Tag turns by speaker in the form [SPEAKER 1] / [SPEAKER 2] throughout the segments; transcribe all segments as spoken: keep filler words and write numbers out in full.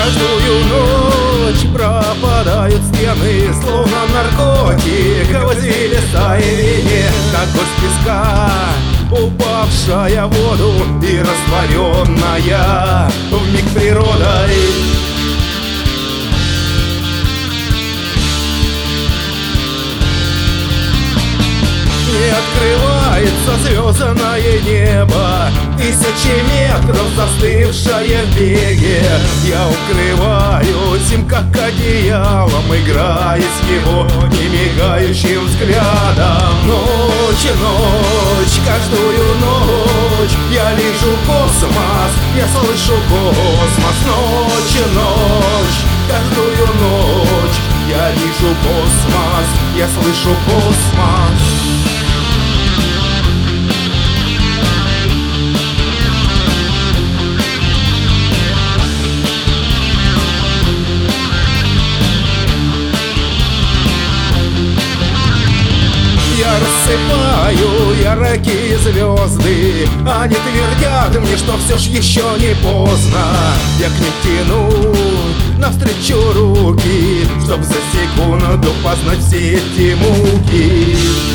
[SPEAKER 1] каждую ночь пропадают стены, словно наркотик возили стаи. Как гость песка, упавшая в воду и растворенная вмиг природой. Не открывается звездное небо, тысячи метров застывшее в беге. Я укрываюсь им как одеялом, играя с его немигающим взглядом. Ночь и ночь, каждую ночь я вижу космос, я слышу космос. Ночь и ночь, каждую ночь я вижу космос, я слышу космос. Я рассыпаю яркие звезды, они твердят мне, что все ж еще не поздно. Я к ним тяну навстречу руки, чтоб за секунду познать все эти муки.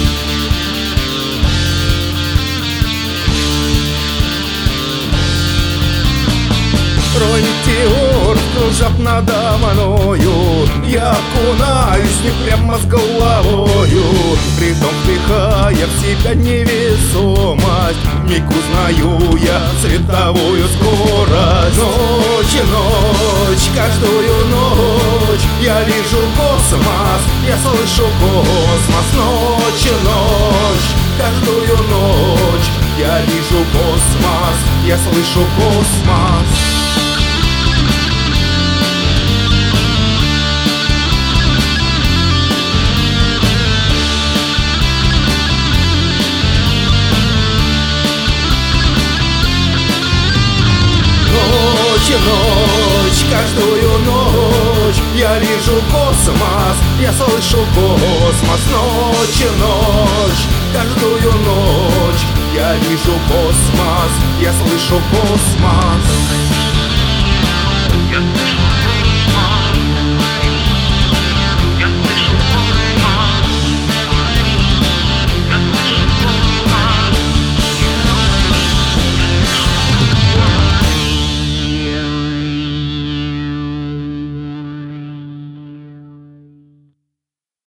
[SPEAKER 1] Трой метеор кружат надо мною, я окунаюсь в них прямо с головою, притом вдыхая в себя невесомость. Вмиг узнаю я световую скорость. Ночь и ночь, каждую ночь я вижу космос, я слышу космос. Ночь и ночь, каждую ночь я вижу космос, я слышу космос. Ночь и ночь, каждую ночь я вижу космос, я слышу космос. Ночь и ночь, каждую ночь я вижу космос, я слышу космос.